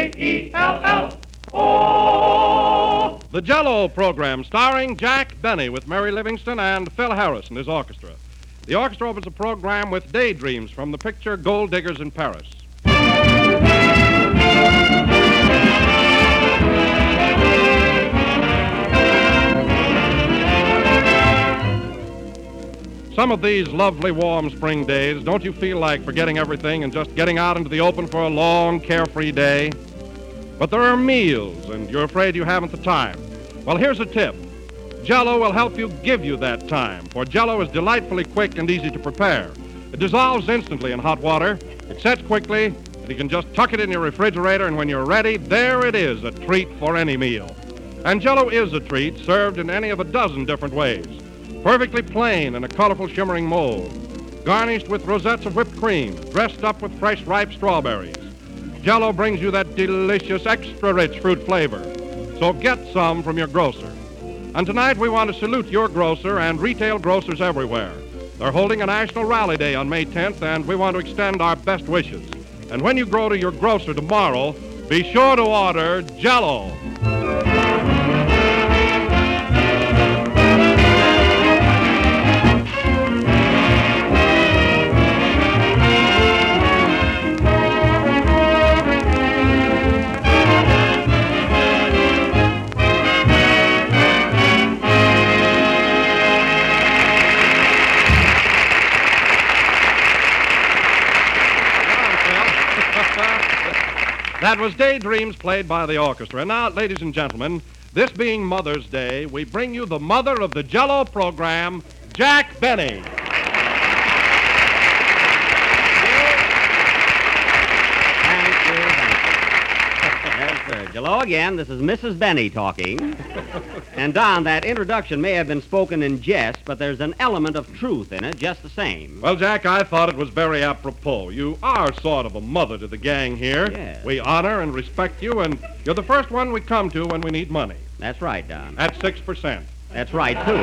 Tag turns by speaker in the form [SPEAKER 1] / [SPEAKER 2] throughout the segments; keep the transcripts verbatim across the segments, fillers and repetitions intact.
[SPEAKER 1] J E L L O.
[SPEAKER 2] The Jell-O program starring Jack Benny with Mary Livingston and Phil Harris and his orchestra. The orchestra opens the program with Daydreams from the picture Gold Diggers in Paris. Some of these lovely warm spring days, don't you feel like forgetting everything and just getting out into the open for a long, carefree day? But there are meals, and you're afraid you haven't the time. Well, here's a tip. Jell-O will help you give you that time, for Jell-O is delightfully quick and easy to prepare. It dissolves instantly in hot water, it sets quickly, and you can just tuck it in your refrigerator, and when you're ready, there it is, a treat for any meal. And Jell-O is a treat, served in any of a dozen different ways. Perfectly plain in a colorful, shimmering mold, garnished with rosettes of whipped cream, dressed up with fresh, ripe strawberries. Jell-O brings you that delicious, extra-rich fruit flavor. So get some from your grocer. And tonight we want to salute your grocer and retail grocers everywhere. They're holding a national rally day on May tenth, and we want to extend our best wishes. And when you go to your grocer tomorrow, be sure to order Jell-O. That was Daydreams played by the orchestra. And now, ladies and gentlemen, this being Mother's Day, we bring you the mother of the Jell-O program, Jack Benny.
[SPEAKER 3] Thank you. Yes, sir. Jell-O again. This is Missus Benny talking. And, Don, that introduction may have been spoken in jest, but there's an element of truth in it just the same.
[SPEAKER 2] Well, Jack, I thought it was very apropos. You are sort of a mother to the gang here.
[SPEAKER 3] Yes.
[SPEAKER 2] We honor and respect you, and you're the first one we come to when we need money.
[SPEAKER 3] That's right, Don.
[SPEAKER 2] At six percent.
[SPEAKER 3] That's right, too.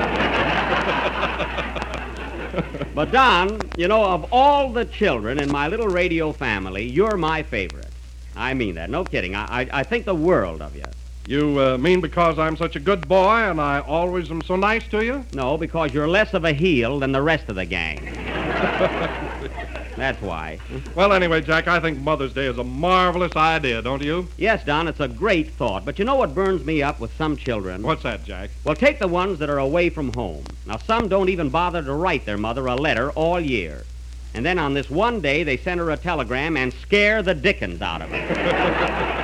[SPEAKER 3] But, Don, you know, of all the children in my little radio family, you're my favorite. I mean that. No kidding. I, I, I think the world of you.
[SPEAKER 2] You uh, mean because I'm such a good boy and I always am so nice to you?
[SPEAKER 3] No, because you're less of a heel than the rest of the gang. That's why.
[SPEAKER 2] Well, anyway, Jack, I think Mother's Day is a marvelous idea, don't you?
[SPEAKER 3] Yes, Don, it's a great thought. But you know what burns me up with some children?
[SPEAKER 2] What's that, Jack?
[SPEAKER 3] Well, take the ones that are away from home. Now, some don't even bother to write their mother a letter all year. And then on this one day, they send her a telegram and scare the dickens out of her.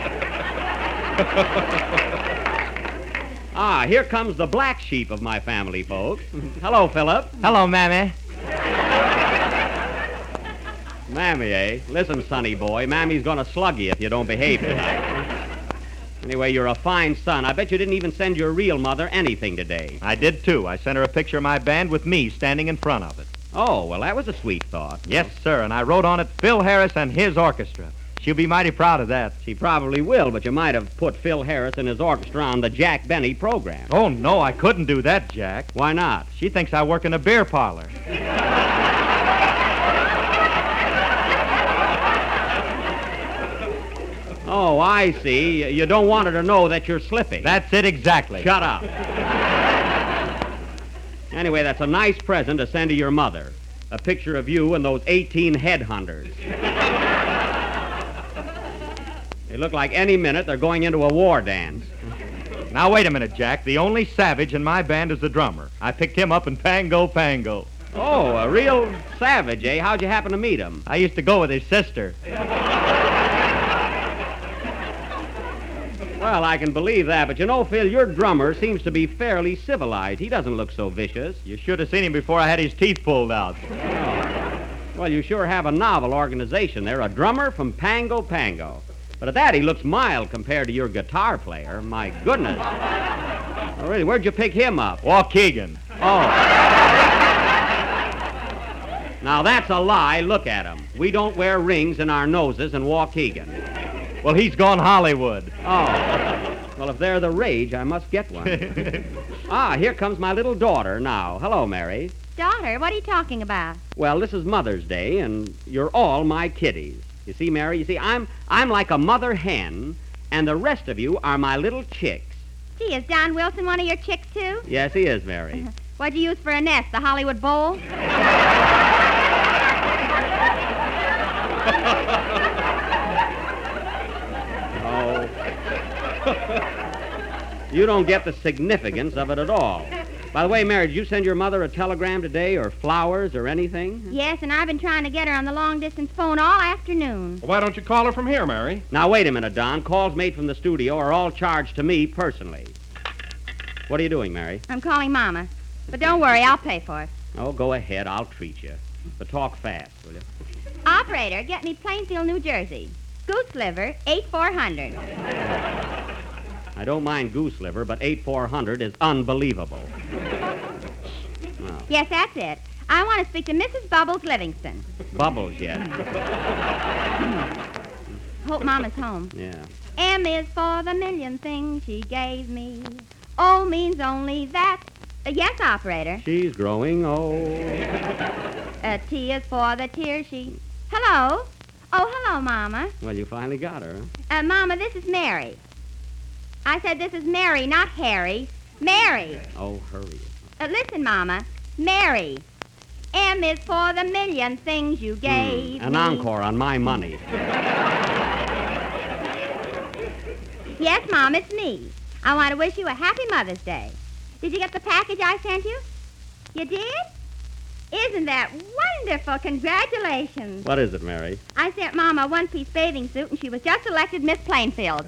[SPEAKER 3] Ah, here comes the black sheep of my family, folks. Hello, Philip.
[SPEAKER 4] Hello, Mammy.
[SPEAKER 3] Mammy, eh? Listen, sonny boy, Mammy's gonna slug you if you don't behave tonight. Anyway, you're a fine son. I bet you didn't even send your real mother anything today.
[SPEAKER 4] I did, too. I sent her a picture of my band with me standing in front of it.
[SPEAKER 3] Oh, well, that was a sweet thought.
[SPEAKER 4] Yes, sir, and I wrote on it Phil Harris and his orchestra. She'll be mighty proud of that.
[SPEAKER 3] She probably will, but you might have put Phil Harris and his orchestra on the Jack Benny program.
[SPEAKER 4] Oh, no, I couldn't do that, Jack.
[SPEAKER 3] Why not?
[SPEAKER 4] She thinks I work in a beer parlor.
[SPEAKER 3] Oh, I see. You don't want her to know that you're slipping.
[SPEAKER 4] That's it exactly.
[SPEAKER 3] Shut up. Anyway, that's a nice present to send to your mother. A picture of you and those eighteen headhunters. They look like any minute they're going into a war dance.
[SPEAKER 4] Now, wait a minute, Jack. The only savage in my band is the drummer. I picked him up in Pango Pango.
[SPEAKER 3] Oh, a real savage, eh? How'd you happen to meet him?
[SPEAKER 4] I used to go with his sister.
[SPEAKER 3] Well, I can believe that, but you know, Phil, your drummer seems to be fairly civilized. He doesn't look so vicious.
[SPEAKER 4] You should have seen him before I had his teeth pulled out.
[SPEAKER 3] Oh. Well, you sure have a novel organization there, a drummer from Pango Pango. But at that, he looks mild compared to your guitar player. My goodness. Oh, really, where'd you pick him up?
[SPEAKER 4] Waukegan.
[SPEAKER 3] Oh. Now, that's a lie. Look at him. We don't wear rings in our noses in Waukegan.
[SPEAKER 4] Well, he's gone Hollywood.
[SPEAKER 3] Oh. Well, if they're the rage, I must get one. Ah, here comes my little daughter now. Hello, Mary.
[SPEAKER 5] Daughter, what are you talking about?
[SPEAKER 3] Well, this is Mother's Day, and you're all my kiddies. You see, Mary, you see, I'm I'm like a mother hen, and the rest of you are my little chicks.
[SPEAKER 5] Gee, is Don Wilson one of your chicks, too?
[SPEAKER 3] Yes, he is, Mary.
[SPEAKER 5] What'd you use for a nest, the Hollywood Bowl?
[SPEAKER 3] Oh. You don't get the significance of it at all. By the way, Mary, did you send your mother a telegram today, or flowers, or anything?
[SPEAKER 5] Yes, and I've been trying to get her on the long-distance phone all afternoon.
[SPEAKER 2] Well, why don't you call her from here, Mary?
[SPEAKER 3] Now, wait a minute, Don. Calls made from the studio are all charged to me personally. What are you doing, Mary?
[SPEAKER 5] I'm calling Mama. But don't worry, I'll pay for it.
[SPEAKER 3] Oh, go ahead. I'll treat you. But talk fast, will you?
[SPEAKER 5] Operator, get me Plainfield, New Jersey. Goose liver, eight four hundred.
[SPEAKER 3] I don't mind goose liver, but eight four hundred is unbelievable. Oh.
[SPEAKER 5] Yes, that's it. I want to speak to Missus Bubbles Livingston.
[SPEAKER 3] Bubbles yet?
[SPEAKER 5] Hope Mama's home.
[SPEAKER 3] Yeah.
[SPEAKER 5] M is for the million things she gave me. O means only that. Uh, yes, operator.
[SPEAKER 3] She's growing old.
[SPEAKER 5] Uh, T is for the tears she... Hello? Oh, hello, Mama.
[SPEAKER 3] Well, you finally got her, huh?
[SPEAKER 5] Uh, Mama, this is Mary. I said this is Mary, not Harry. Mary.
[SPEAKER 3] Oh, hurry.
[SPEAKER 5] Uh, listen, Mama. Mary. M is for the million things you gave
[SPEAKER 3] An
[SPEAKER 5] me.
[SPEAKER 3] encore on my money.
[SPEAKER 5] Yes, Mom, it's me. I want to wish you a happy Mother's Day. Did you get the package I sent you? You did? Isn't that wonderful? Congratulations.
[SPEAKER 3] What is it, Mary?
[SPEAKER 5] I sent Mom a one-piece bathing suit, and she was just elected Miss Plainfield.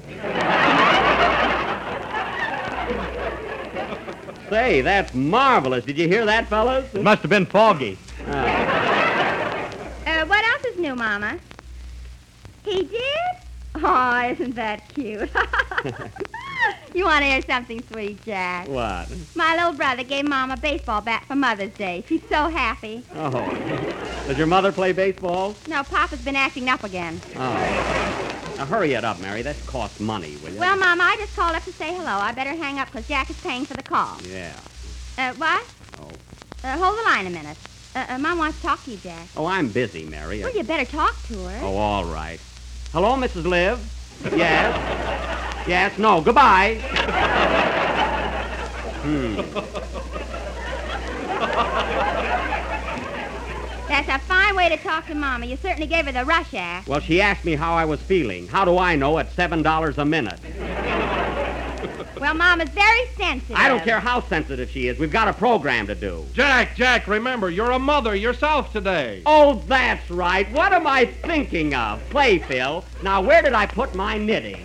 [SPEAKER 3] Say, that's marvelous. Did you hear that, fellas?
[SPEAKER 4] It must have been foggy.
[SPEAKER 3] Oh.
[SPEAKER 5] Uh, what else is new, Mama? He did? Oh, isn't that cute? You want to hear something sweet, Jack?
[SPEAKER 3] What?
[SPEAKER 5] My little brother gave Mom a baseball bat for Mother's Day. She's so happy.
[SPEAKER 3] Oh. Does your mother play baseball?
[SPEAKER 5] No, Papa's been acting up again.
[SPEAKER 3] Oh. Now, hurry it up, Mary. That costs money, will you?
[SPEAKER 5] Well, Mama, I just called up to say hello. I better hang up because Jack is paying for the call.
[SPEAKER 3] Yeah.
[SPEAKER 5] Uh, what?
[SPEAKER 3] Oh.
[SPEAKER 5] Uh, hold the line a minute. Uh, uh, Mom wants to talk to you, Jack.
[SPEAKER 3] Oh, I'm busy, Mary.
[SPEAKER 5] Well, you better talk to her.
[SPEAKER 3] Oh, all right. Hello, Missus Liv? Yes? Yes? No. Goodbye. Hmm.
[SPEAKER 5] That's a fine way to talk to Mama. You certainly gave her the rush act.
[SPEAKER 3] Well, she asked me how I was feeling. How do I know at seven dollars a minute?
[SPEAKER 5] Well, Mama's very sensitive.
[SPEAKER 3] I don't care how sensitive she is. We've got a program to do.
[SPEAKER 2] Jack, Jack, remember, you're a mother yourself today.
[SPEAKER 3] Oh, that's right. What am I thinking of? Play, Phil. Now, where did I put my knitting?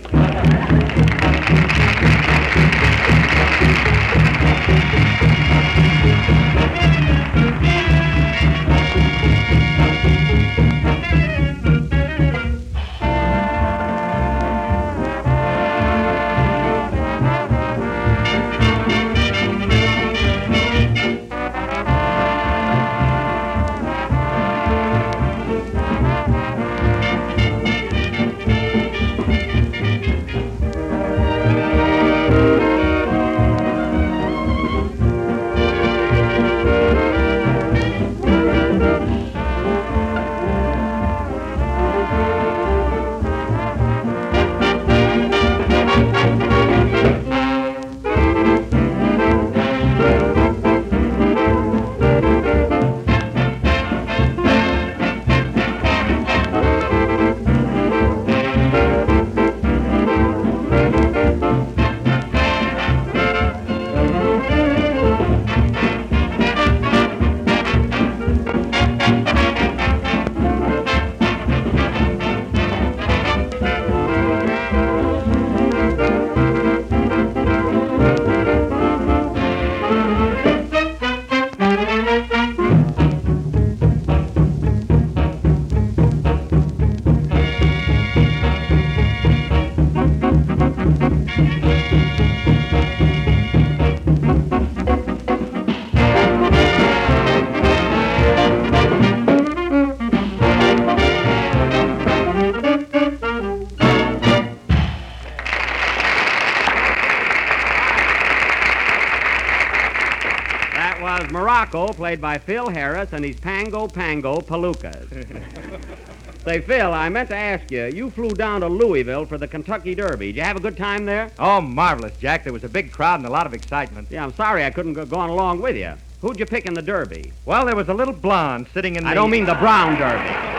[SPEAKER 3] Morocco, played by Phil Harris and his Pango Pango Palookas. Say, Phil, I meant to ask you, you flew down to Louisville for the Kentucky Derby. Did you have a good time there?
[SPEAKER 4] Oh, marvelous, Jack. There was a big crowd and a lot of excitement.
[SPEAKER 3] Yeah, I'm sorry I couldn't go gone along with you. Who'd you pick in the Derby?
[SPEAKER 4] Well, there was a little blonde sitting in the...
[SPEAKER 3] I don't mean the Brown Derby.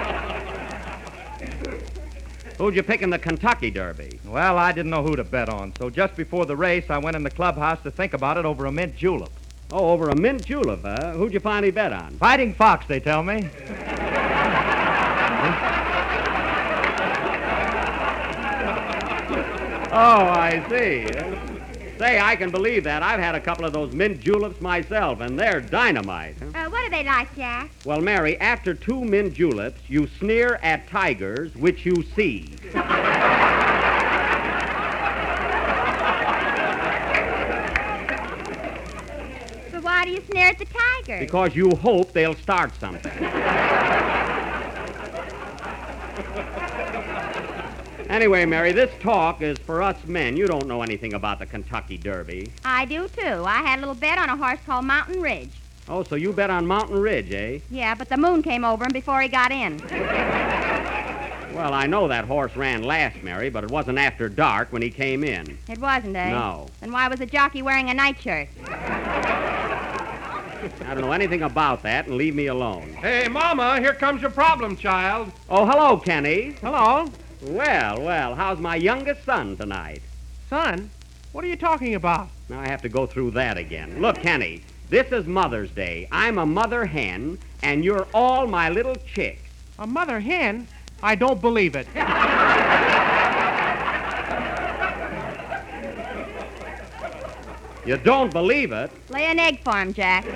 [SPEAKER 3] Who'd you pick in the Kentucky Derby?
[SPEAKER 4] Well, I didn't know who to bet on, so just before the race, I went in the clubhouse to think about it over a mint julep.
[SPEAKER 3] Oh, over a mint julep, huh? Who'd you finally bet on?
[SPEAKER 4] Fighting Fox, they tell me.
[SPEAKER 3] Oh, I see. Say, I can believe that. I've had a couple of those mint juleps myself, and they're dynamite.
[SPEAKER 5] Uh, what are they like, Jack?
[SPEAKER 3] Well, Mary, after two mint juleps, you sneer at tigers, which you see.
[SPEAKER 5] But why do you sneer at the tigers?
[SPEAKER 3] Because you hope they'll start something. Anyway, Mary, this talk is for us men. You don't know anything about the Kentucky Derby.
[SPEAKER 5] I do, too. I had a little bet on a horse called Mountain Ridge.
[SPEAKER 3] Oh, so you bet on Mountain Ridge, eh?
[SPEAKER 5] Yeah, but the moon came over him before he got in.
[SPEAKER 3] Well, I know that horse ran last, Mary, but it wasn't after dark when he came in.
[SPEAKER 5] It wasn't, eh?
[SPEAKER 3] No.
[SPEAKER 5] Then why was the jockey wearing a nightshirt?
[SPEAKER 3] I don't know anything about that, and leave me alone.
[SPEAKER 2] Hey, Mama, here comes your problem, child.
[SPEAKER 3] Oh, hello, Kenny.
[SPEAKER 6] Hello?
[SPEAKER 3] Well, well, how's my youngest son tonight?
[SPEAKER 6] Son? What are you talking about?
[SPEAKER 3] Now I have to go through that again. Look, Kenny, this is Mother's Day. I'm a mother hen, and you're all my little chicks.
[SPEAKER 6] A mother hen? I don't believe it.
[SPEAKER 3] You don't believe it?
[SPEAKER 5] Lay an egg for him, Jack.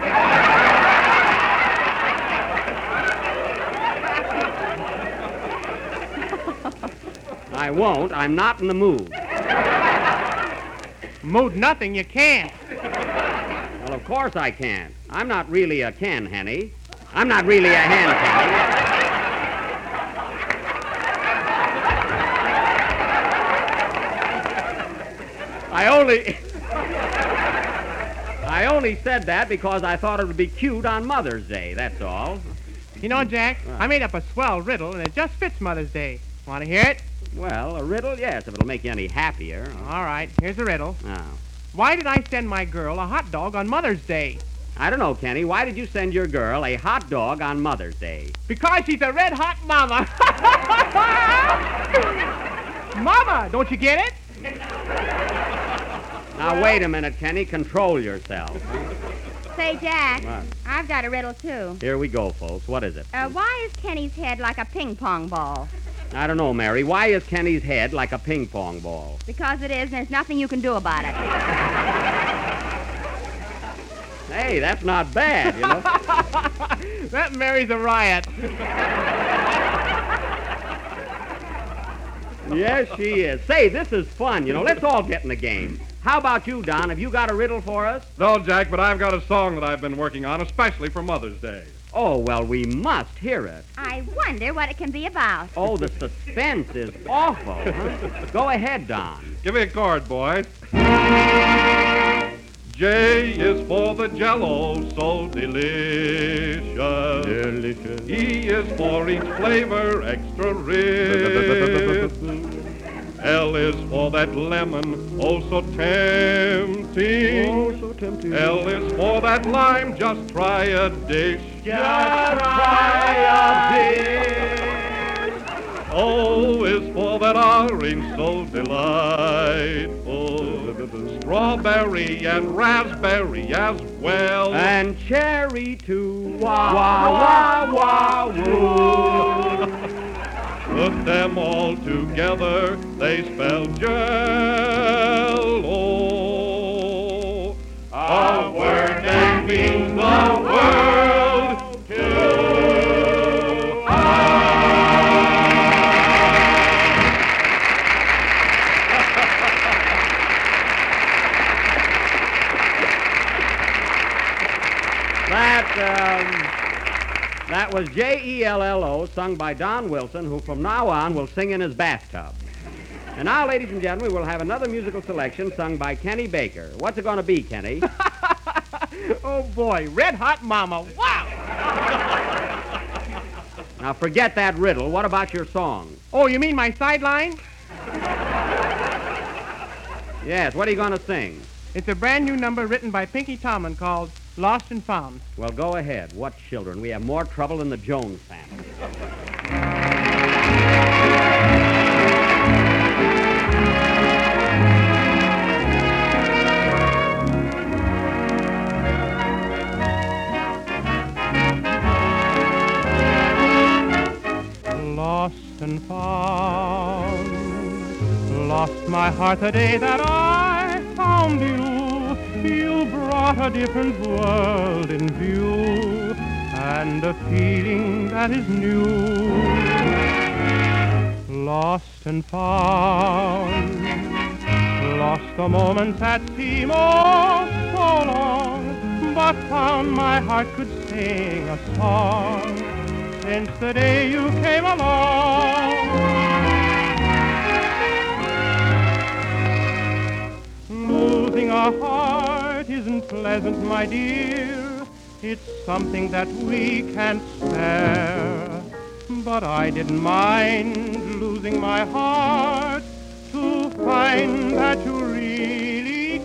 [SPEAKER 3] I won't. I'm not in the mood.
[SPEAKER 6] Mood nothing, you can't.
[SPEAKER 3] Well, of course I can't. I'm not really a Ken, Henny. I'm not really a hen, Kenny. I only... I only said that because I thought it would be cute on Mother's Day, that's all.
[SPEAKER 6] You know, Jack, I made up a swell riddle, and it just fits Mother's Day. Want to hear it?
[SPEAKER 3] Well, a riddle, yes, if it'll make you any happier.
[SPEAKER 6] All right, here's the riddle.
[SPEAKER 3] Oh.
[SPEAKER 6] Why did I send my girl a hot dog on Mother's Day?
[SPEAKER 3] I don't know, Kenny. Why did you send your girl a hot dog on Mother's Day?
[SPEAKER 6] Because she's a red-hot mama. Mama, don't you get it?
[SPEAKER 3] Now, wait a minute, Kenny. Control yourself.
[SPEAKER 5] Say, Jack,
[SPEAKER 3] What?
[SPEAKER 5] I've got a riddle, too.
[SPEAKER 3] Here we go, folks. What is it?
[SPEAKER 5] Uh, why is Kenny's head like a ping-pong ball?
[SPEAKER 3] I don't know, Mary. Why is Kenny's head like a ping-pong ball?
[SPEAKER 5] Because it is, and there's nothing you can do about it.
[SPEAKER 3] Hey, that's not bad, you know.
[SPEAKER 6] That Mary's a riot.
[SPEAKER 3] Yes, she is. Say, this is fun, you know. Let's all get in the game. How about you, Don? Have you got a riddle for us?
[SPEAKER 2] No, Jack, but I've got a song that I've been working on, especially for Mother's Day.
[SPEAKER 3] Oh, well, we must hear it.
[SPEAKER 5] I wonder what it can be about.
[SPEAKER 3] Oh, the suspense is awful, huh? Go ahead, Don.
[SPEAKER 2] Give me a chord, boys. J is for the Jell-O, so delicious.
[SPEAKER 3] Delicious.
[SPEAKER 2] E is for each flavor extra rich. L is for that lemon, oh so tempting.
[SPEAKER 3] Oh, so tempting.
[SPEAKER 2] L is for that lime, just try a dish.
[SPEAKER 3] Just try a dish.
[SPEAKER 2] O is for that orange, so delightful. Strawberry and raspberry as well.
[SPEAKER 3] And cherry too. Wah, wah, wah, woo.
[SPEAKER 2] Put them all together, they spell Jell-O. A word that means the world to
[SPEAKER 3] That, um, that was J E L L O, sung by Don Wilson, who from now on will sing in his bathtub. And now, ladies and gentlemen, we'll have another musical selection sung by Kenny Baker. What's it going to be, Kenny?
[SPEAKER 6] Oh, boy, red-hot mama. Wow!
[SPEAKER 3] Now, forget that riddle. What about your song?
[SPEAKER 6] Oh, you mean my sideline?
[SPEAKER 3] Yes, what are you going to sing?
[SPEAKER 6] It's a brand new number written by Pinky Tomlin called Lost and Found.
[SPEAKER 3] Well, go ahead. What children? We have more trouble than the Jones family.
[SPEAKER 6] Lost and found, lost my heart the day that I found you. You brought a different world in view, and a feeling that is new. Lost and found, lost the moments that seem oh so long, but found my heart could sing a song since the day you came along. Losing a heart isn't pleasant, my dear. It's something that we can't spare. But I didn't mind losing my heart to find that you really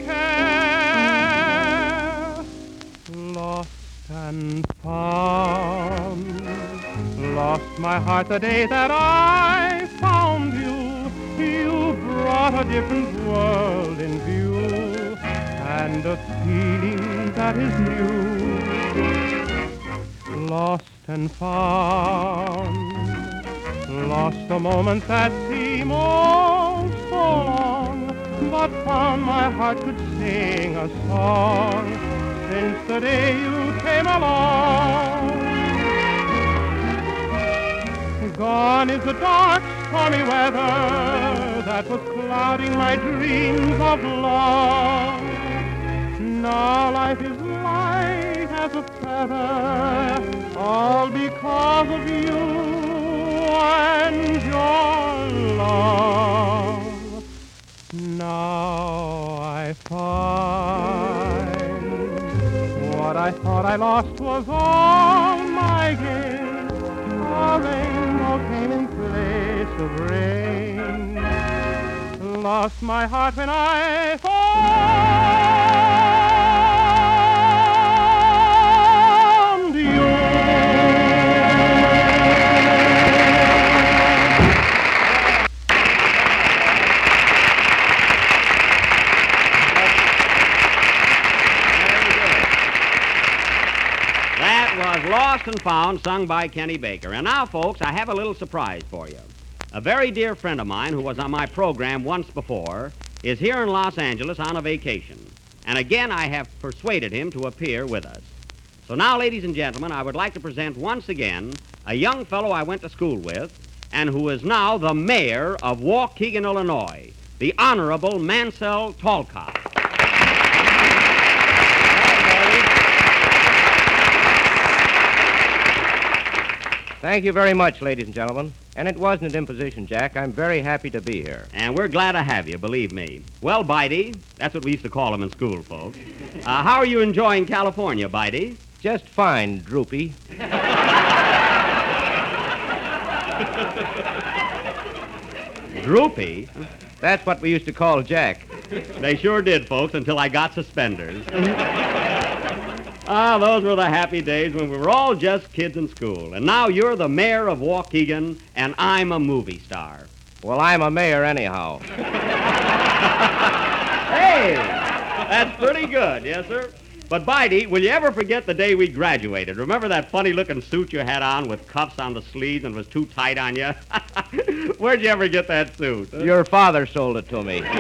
[SPEAKER 6] care. Lost and found, lost my heart the day that I found you. You brought a different world in view, and a feeling that is new. Lost and found, lost the moments that seem oh so long, but found my heart could sing a song since the day you came along. Gone is the dark, stormy weather that was clouding my dreams of love. Now life is light as a feather, all because of you and your love. Now I find what I thought I lost was all my gain. A rainbow came in place of rain. Lost my heart when I found you.
[SPEAKER 3] Lost and Found, sung by Kenny Baker. And now, folks, I have a little surprise for you. A very dear friend of mine who was on my program once before is here in Los Angeles on a vacation. And again, I have persuaded him to appear with us. So now, ladies and gentlemen, I would like to present once again a young fellow I went to school with and who is now the mayor of Waukegan, Illinois, the Honorable Mansell Talcott.
[SPEAKER 7] Thank you very much, ladies and gentlemen. And it wasn't an imposition, Jack. I'm very happy to be here.
[SPEAKER 3] And we're glad to have you, believe me. Well, Bitey, that's what we used to call him in school, folks. Uh, how are you enjoying California, Bitey?
[SPEAKER 7] Just fine, Droopy.
[SPEAKER 3] Droopy?
[SPEAKER 7] That's what we used to call Jack.
[SPEAKER 3] They sure did, folks, until I got suspenders. Ah, those were the happy days when we were all just kids in school. And now you're the mayor of Waukegan, and I'm a movie star.
[SPEAKER 7] Well, I'm a mayor anyhow.
[SPEAKER 3] Hey, that's pretty good, yes, sir. But, Bitey, will you ever forget the day we graduated? Remember that funny-looking suit you had on with cuffs on the sleeves and was too tight on you? Where'd you ever get that suit? Huh?
[SPEAKER 7] Your father sold it to me.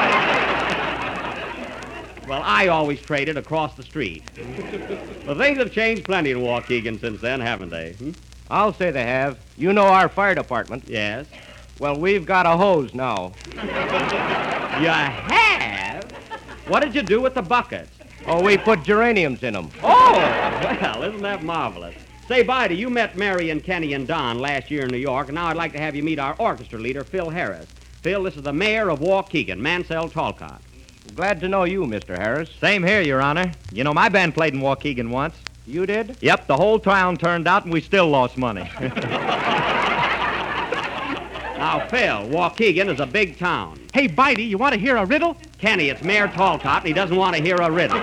[SPEAKER 3] Well, I always traded across the street. Well, things have changed plenty in Waukegan since then, haven't they? Hmm?
[SPEAKER 7] I'll say they have. You know our fire department.
[SPEAKER 3] Yes.
[SPEAKER 7] Well, we've got a hose now.
[SPEAKER 3] You have? What did you do with the buckets?
[SPEAKER 7] Oh, we put geraniums in them.
[SPEAKER 3] Oh, well, isn't that marvelous? Say, Bitey, you met Mary and Kenny and Don last year in New York, and now I'd like to have you meet our orchestra leader, Phil Harris. Phil, this is the mayor of Waukegan, Mansell Talcott.
[SPEAKER 7] Glad to know you, Mister Harris.
[SPEAKER 4] Same here, Your Honor. You know, my band played in Waukegan once.
[SPEAKER 7] You did?
[SPEAKER 4] Yep, the whole town turned out and we still lost money.
[SPEAKER 3] Now, Phil, Waukegan is a big town.
[SPEAKER 6] Hey, Bitey, you want to hear a riddle?
[SPEAKER 3] Kenny, it's Mayor Talltop, and he doesn't want to hear a riddle.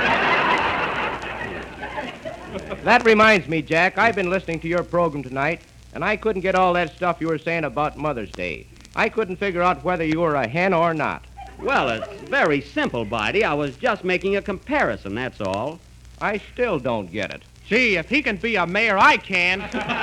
[SPEAKER 7] That reminds me, Jack, I've been listening to your program tonight, and I couldn't get all that stuff you were saying about Mother's Day. I couldn't figure out whether you were a hen or not.
[SPEAKER 3] Well, it's very simple, Bitey. I was just making a comparison, that's all.
[SPEAKER 7] I still don't get it.
[SPEAKER 6] Gee, if he can be a mayor, I can.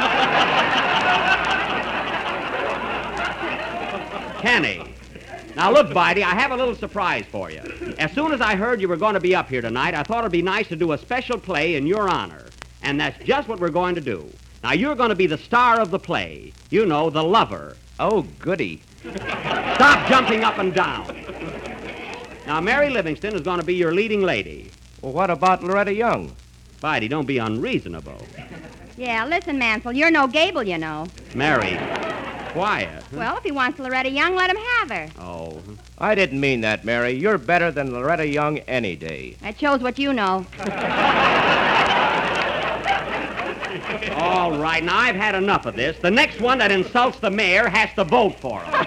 [SPEAKER 3] Kenny. Now, look, Bitey, I have a little surprise for you. As soon as I heard you were going to be up here tonight, I thought it'd be nice to do a special play in your honor. And that's just what we're going to do. Now, you're going to be the star of the play. You know, the lover.
[SPEAKER 7] Oh, goody.
[SPEAKER 3] Stop jumping up and down. Now, Mary Livingston is going to be your leading lady.
[SPEAKER 7] Well, what about Loretta Young?
[SPEAKER 3] Bitey, don't be unreasonable.
[SPEAKER 5] Yeah, listen, Mansell, you're no Gable, you know.
[SPEAKER 3] Mary, quiet.
[SPEAKER 5] Well, if he wants Loretta Young, let him have her.
[SPEAKER 3] Oh.
[SPEAKER 7] I didn't mean that, Mary. You're better than Loretta Young any day.
[SPEAKER 5] That shows what you know.
[SPEAKER 3] All right, now I've had enough of this. The next one that insults the mayor has to vote for him.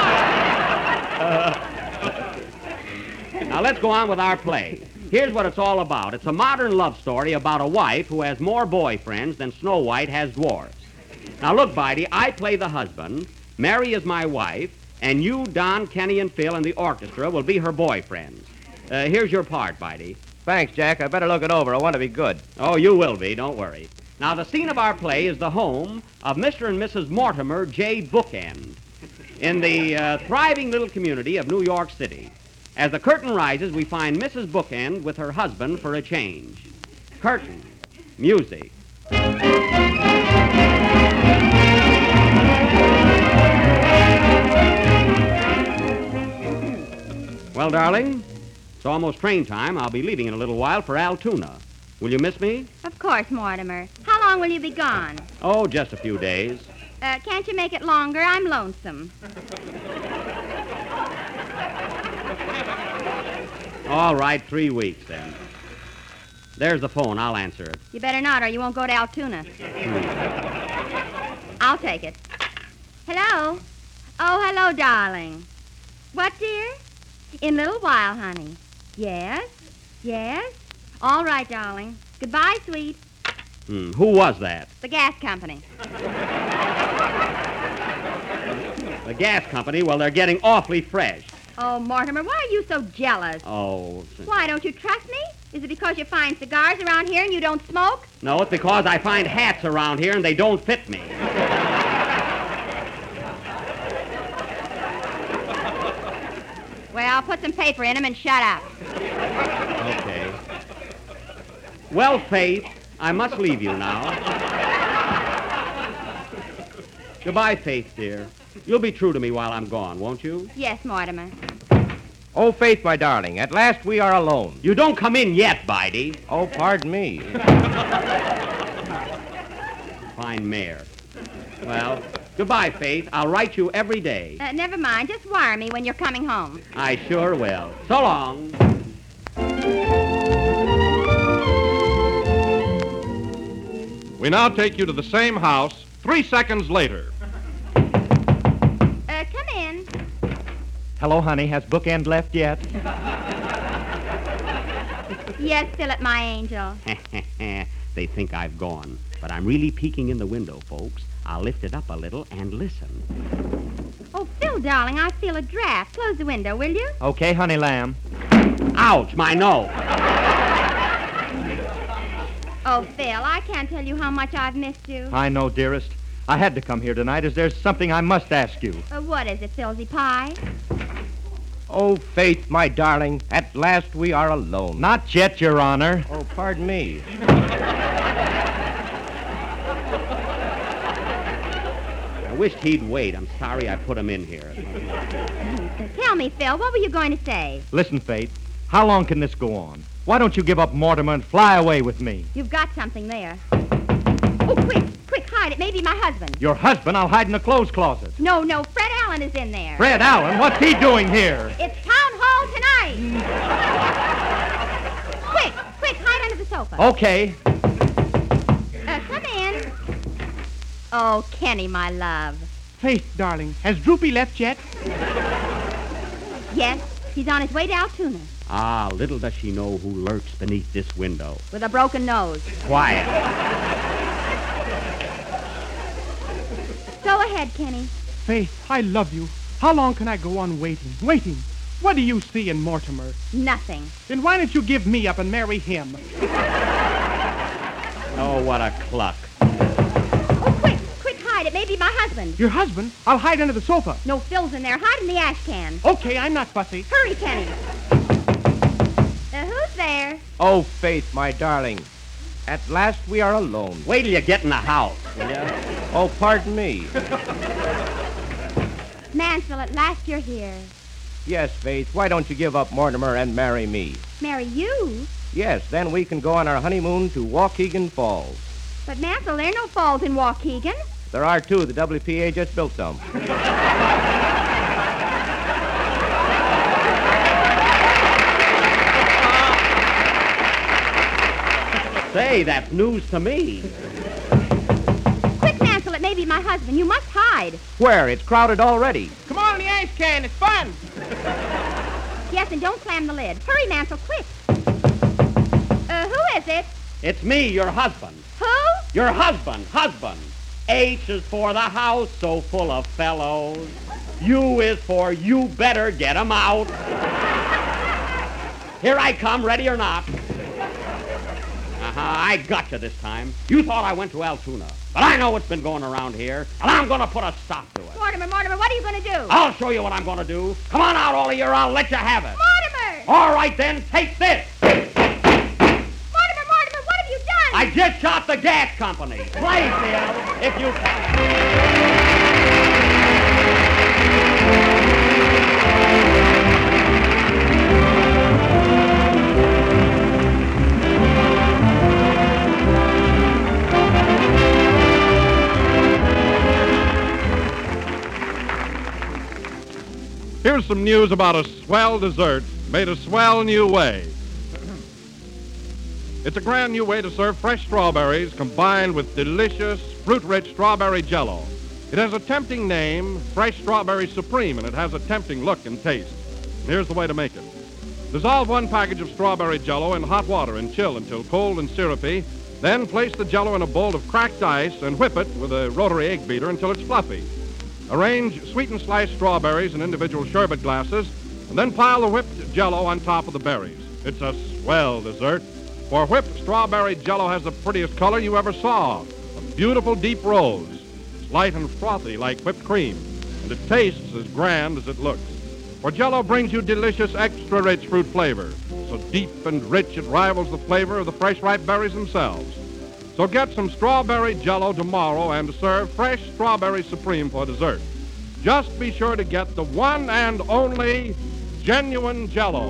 [SPEAKER 3] Now let's go on with our play. Here's what it's all about. It's a modern love story about a wife who has more boyfriends than Snow White has dwarfs. Now look, Bitey, I play the husband, Mary is my wife, and you, Don, Kenny, and Phil, and the orchestra will be her boyfriends. Uh, here's your part, Bitey.
[SPEAKER 7] Thanks, Jack. I better look it over. I want to be good.
[SPEAKER 3] Oh, you will be, don't worry. Now, the scene of our play is the home of Mister and Missus Mortimer J. Bookend in the uh, thriving little community of New York City. As the curtain rises, we find Missus Bookend with her husband for a change. Curtain. Music. Well, darling, it's almost train time. I'll be leaving in a little while for Altoona. Will you miss me?
[SPEAKER 5] Of course, Mortimer. How long will you be gone?
[SPEAKER 3] Oh, just a few days.
[SPEAKER 5] Uh, can't you make it longer? I'm lonesome.
[SPEAKER 3] All right, three weeks, then. There's the phone. I'll answer it.
[SPEAKER 5] You better not, or you won't go to Altoona. I'll take it. Hello? Oh, hello, darling. What, dear? In a little while, honey. Yes? Yes? All right, darling. Goodbye, sweet.
[SPEAKER 3] Hmm. Who was that?
[SPEAKER 5] The gas company.
[SPEAKER 3] The gas company? Well, they're getting awfully fresh.
[SPEAKER 5] Oh, Mortimer, why are you so jealous?
[SPEAKER 3] Oh.
[SPEAKER 5] Why, don't you trust me? Is it because you find cigars around here and you don't smoke?
[SPEAKER 3] No, it's because I find hats around here and they don't fit me.
[SPEAKER 5] Well, put some paper in them and shut up.
[SPEAKER 3] Okay. Well, Faith, I must leave you now. Goodbye, Faith, dear. You'll be true to me while I'm gone, won't you?
[SPEAKER 5] Yes, Mortimer.
[SPEAKER 7] Oh, Faith, my darling, at last we are alone.
[SPEAKER 3] You don't come in yet, Bitey.
[SPEAKER 7] Oh, pardon me.
[SPEAKER 3] Fine mare. Well, goodbye, Faith. I'll write you every day.
[SPEAKER 5] Uh, never mind. Just wire me when you're coming home.
[SPEAKER 3] I sure will. So long.
[SPEAKER 2] We now take you to the same house three seconds later.
[SPEAKER 5] Uh, come in.
[SPEAKER 4] Hello, honey. Has Bookend left yet?
[SPEAKER 5] Yes, Philip, my angel.
[SPEAKER 3] They think I've gone, but I'm really peeking in the window, folks. I'll lift it up a little and listen.
[SPEAKER 5] Oh, Phil, darling, I feel a draft. Close the window, will you?
[SPEAKER 4] Okay, honey lamb.
[SPEAKER 3] Ouch, my nose.
[SPEAKER 5] Oh, Phil, I can't tell you how much I've missed you.
[SPEAKER 4] I know, dearest. I had to come here tonight as there's something I must ask you.
[SPEAKER 5] Uh, what is it, Philsy Pie?
[SPEAKER 7] Oh, Faith, my darling, at last we are alone.
[SPEAKER 4] Not yet, Your Honor.
[SPEAKER 7] Oh, pardon me.
[SPEAKER 3] I wished he'd wait. I'm sorry I put him in here.
[SPEAKER 5] Tell me, Phil, what were you going to say?
[SPEAKER 4] Listen, Faith, how long can this go on? Why don't you give up Mortimer and fly away with me?
[SPEAKER 5] You've got something there. Oh, quick, quick, hide it. Maybe my husband.
[SPEAKER 4] Your husband? I'll hide in the clothes closet.
[SPEAKER 5] No, no, Fred Allen is in there.
[SPEAKER 4] Fred Allen? What's he doing here?
[SPEAKER 5] It's town hall tonight. Quick, quick, hide under the sofa.
[SPEAKER 4] Okay.
[SPEAKER 5] Uh, come in. Oh, Kenny, my love.
[SPEAKER 6] Faith, darling, has Droopy left yet?
[SPEAKER 5] Yes, he's on his way to Altoona.
[SPEAKER 3] Ah, little does she know who lurks beneath this window.
[SPEAKER 5] With a broken nose.
[SPEAKER 3] Quiet.
[SPEAKER 5] Go ahead, Kenny.
[SPEAKER 6] Faith, I love you. How long can I go on waiting, waiting? What do you see in Mortimer?
[SPEAKER 5] Nothing.
[SPEAKER 6] Then why don't you give me up and marry him?
[SPEAKER 3] Oh, what a cluck.
[SPEAKER 5] Oh, quick, quick, hide. It may be my husband.
[SPEAKER 6] Your husband? I'll hide under the sofa.
[SPEAKER 5] No Phil's in there. Hide in the ash can.
[SPEAKER 6] Okay, I'm not fussy.
[SPEAKER 5] Hurry, Kenny. Uh, who's there?
[SPEAKER 7] Oh, Faith, my darling. At last we are alone.
[SPEAKER 3] Wait till you get in the house, will you?
[SPEAKER 7] Oh, pardon me.
[SPEAKER 5] Mansell, at last you're here.
[SPEAKER 7] Yes, Faith, why don't you give up Mortimer and marry me?
[SPEAKER 5] Marry you?
[SPEAKER 7] Yes, then we can go on our honeymoon to Waukegan Falls.
[SPEAKER 5] But, Mansell, there are no falls in Waukegan.
[SPEAKER 7] There are two. The W P A just built some.
[SPEAKER 3] Say, that's news to me.
[SPEAKER 5] Quick, Mansell, it may be my husband. You must hide.
[SPEAKER 7] Where? It's crowded already.
[SPEAKER 6] Come on in the ash can. It's fun.
[SPEAKER 5] Yes, and don't slam the lid. Hurry, Mansell, quick. Uh, who is it?
[SPEAKER 3] It's me, your husband.
[SPEAKER 5] Who?
[SPEAKER 3] Your husband, husband. H is for the house so full of fellows. U is for you better get 'em out. Here I come, ready or not. Uh-huh, I got you this time. You thought I went to Altoona. But I know what's been going around here, and I'm going to put a stop to it.
[SPEAKER 5] Mortimer, Mortimer, what are you going to do?
[SPEAKER 3] I'll show you what I'm going to do. Come on out, all of you, or I'll let you have it.
[SPEAKER 5] Mortimer!
[SPEAKER 3] All right, then, take this.
[SPEAKER 5] Mortimer, Mortimer, what have you done?
[SPEAKER 3] I just shot the gas company. Play, Phil, if you can.
[SPEAKER 2] Here's some news about a swell dessert made a swell new way. It's a grand new way to serve fresh strawberries combined with delicious, fruit-rich strawberry jello. It has a tempting name, Fresh Strawberry Supreme, and it has a tempting look and taste. And here's the way to make it. Dissolve one package of strawberry jello in hot water and chill until cold and syrupy. Then place the jello in a bowl of cracked ice and whip it with a rotary egg beater until it's fluffy. Arrange sweetened sliced strawberries in individual sherbet glasses, and then pile the whipped jello on top of the berries. It's a swell dessert, for whipped strawberry jello has the prettiest color you ever saw, a beautiful deep rose. It's light and frothy like whipped cream, and it tastes as grand as it looks. For jello brings you delicious, extra-rich fruit flavor, so deep and rich it rivals the flavor of the fresh, ripe berries themselves. So get some strawberry jello tomorrow and serve Fresh Strawberry Supreme for dessert. Just be sure to get the one and only genuine jello.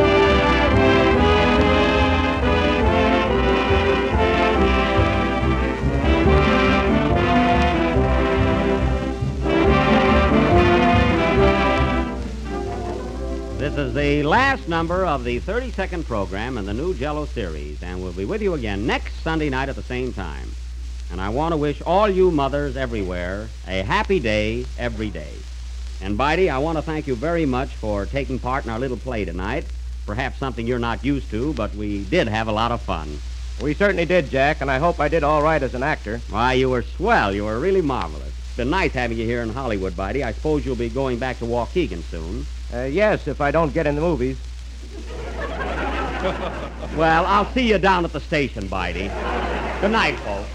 [SPEAKER 3] This is the last number of the thirty-second program in the new Jello series, and we'll be with you again next Sunday night at the same time. And I want to wish all you mothers everywhere a happy day every day. And, Bitey, I want to thank you very much for taking part in our little play tonight. Perhaps something you're not used to, but we did have a lot of fun.
[SPEAKER 7] We certainly did, Jack, and I hope I did all right as an actor.
[SPEAKER 3] Why, you were swell. You were really marvelous. It's been nice having you here in Hollywood, Bitey. I suppose you'll be going back to Waukegan soon.
[SPEAKER 7] Uh, yes, if I don't get in the movies.
[SPEAKER 3] Well, I'll see you down at the station, Bitey. Good night, folks.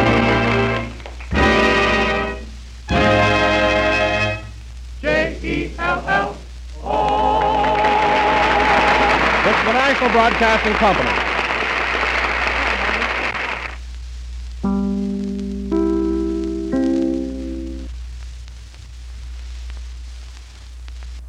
[SPEAKER 1] J E L L O.
[SPEAKER 2] It's the National Broadcasting Company.